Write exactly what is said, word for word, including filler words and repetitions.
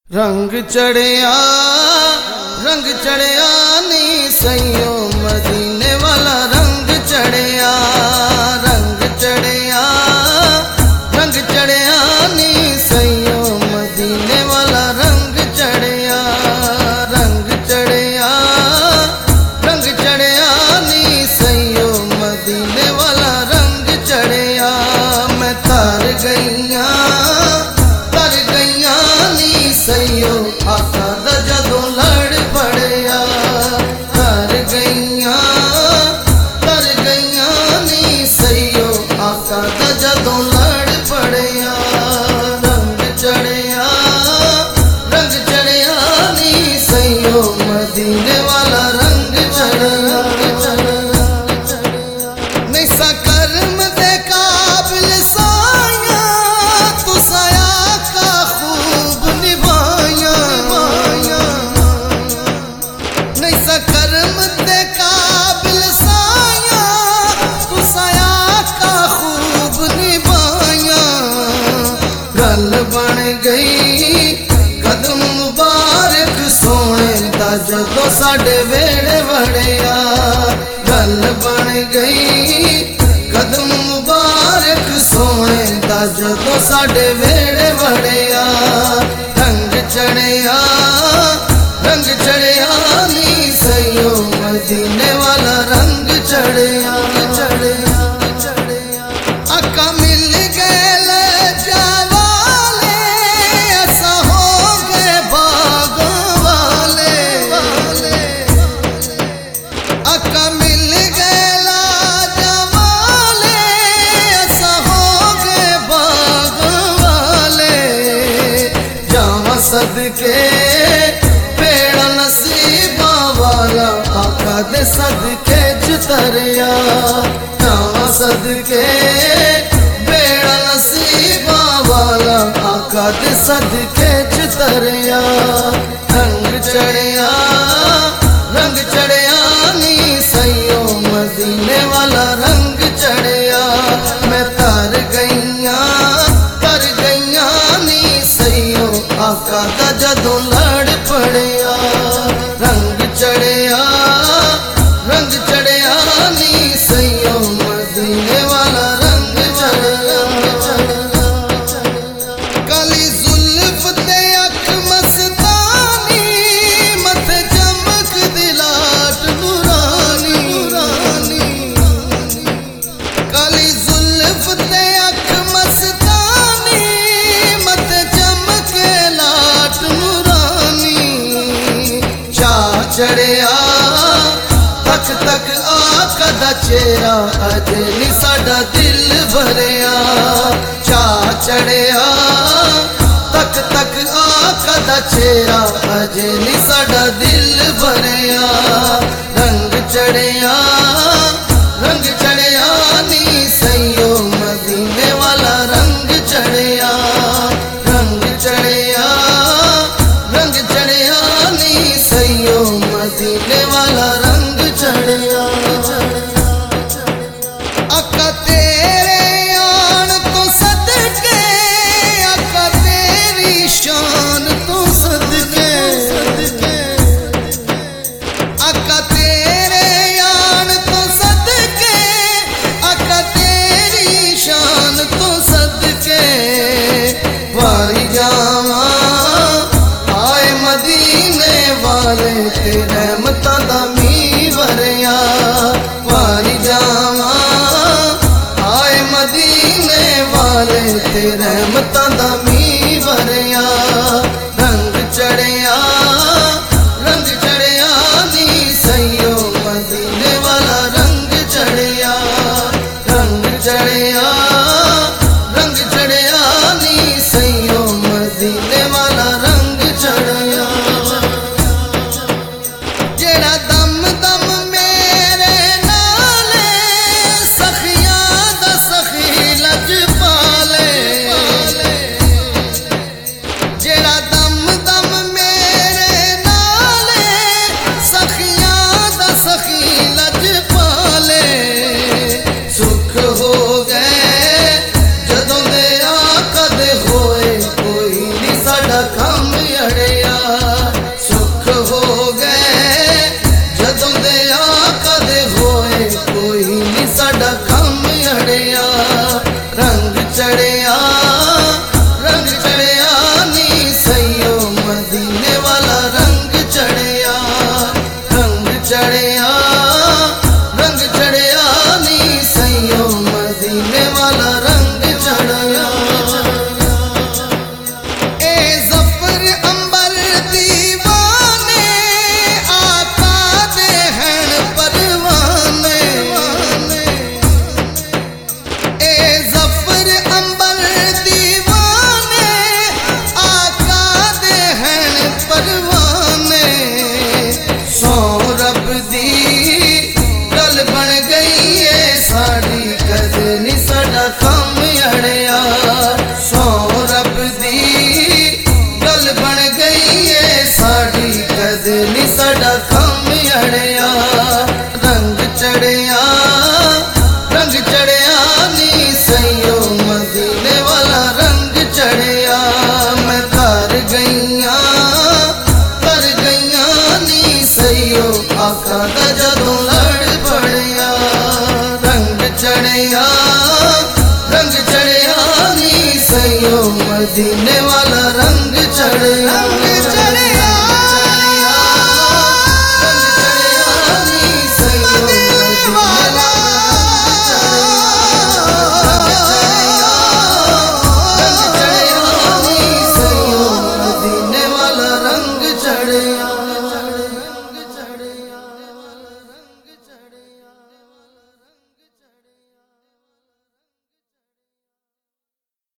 रंग चढ़िया रंग चढ़िया नी सैयो मदीने वाला रंग चढ़िया रंग चढ़िया रंग चढ़िया नी सैयो मदीने वाला रंग चढ़िया रंग चढ़िया रंग चढ़िया नी सैयो मदीने वाला रंग चढ़िया मैं तार गईया तर गईया नी सैयो आका दा जदों लड़ पड़िया तर गईया तर गईया नी सैयो आका दा जदों लड़ पड़िया रंग चढ़िया रंग चढ़िया नी सैयो मदीने वाला रंग चढ़िया नहीं सा कर्म दे काबिल साया तू साया का खूब निभाया नहीं सा कर्म दे काबिल साया तू साया का खूब निभाया गल बन गई कदम मुबारक सोने दा जदों साडे वेड़े वड़िया गल बन गई कदम मुबारक सोने दा जदों साडे वेड़े वड़िया रंग चढ़िया रंग चढ़िया नी सैयो मदीने वाला रंग चढ़िया चढ़िया चढ़िया आका मिल गए जावाले ऐसा हो गए बाग वाले आका मिल गए जावाले ऐसा हो गए बाग वाले जावा सदके पेड़ नसीबा वाला आका दे सदके चतरिया जावा सदके पेड़ नसीबा वाला आका दे सदके चतरिया रंग चढ़िया रंग चढ़िया नी सैयो मदीने वाला रंग चढ़िया मैं तार गईया तर गईया नी सैयो आका दा जदों लड़ पड़िया रंग चढ़िया रंग चढ़िया नी सैयो मदीने वाला रंग चढ़िया काली जुल्फ ते अख मस्तानी मथे चमक दिलाट नूरानी काली जुल्फ ते अख मस्तानी मथे चमक लाट नूरानी चा चढ़िया तक तक आका दा चेहरा अजे नी साडा दिल भरिया चा चढ़िया तक तक आका दा चेहरा अजे नी साडा दिल भरिया रंग चढ़िया रंग चढ़िया नी सैयो मदीने वाला रंग चढ़िया रंग चढ़िया रंग चढ़िया नी सैयो मदीने वाला रंग चढ़िया आका तेरे आन तो सदके आका तेरी शान तो सदके आका तेरे आन तो सदके आका तेरी शान तो सदके वारी जावा आए मदीने वाले ते रहमतां दा मींह वरिया वारी जावा आए मदीने वाले ते रहमतां दा मींह वरिया रंग चढ़िया रंग चढ़िया नी सैयो मदीने वाला रंग चढ़िया रंग चढ़िया रंग चढ़िया नी सैयो मदीने वाला रंग चढ़िया जेड़ा दम दम मेरे नाले सखिया दा सखी लज पाले जेड़ा दम दम मेरे साडा कम अड़िया रंग चढ़िया रंग चढ़िया नी सैयो मदीने वाला रंग चढ़िया मैं कर गईया कर गईया नी सैयो आका दा जदों लड़ पड़िया रंग चढ़िया रंग चढ़िया नी सैयो मदीने वाला रंग चढ़िया।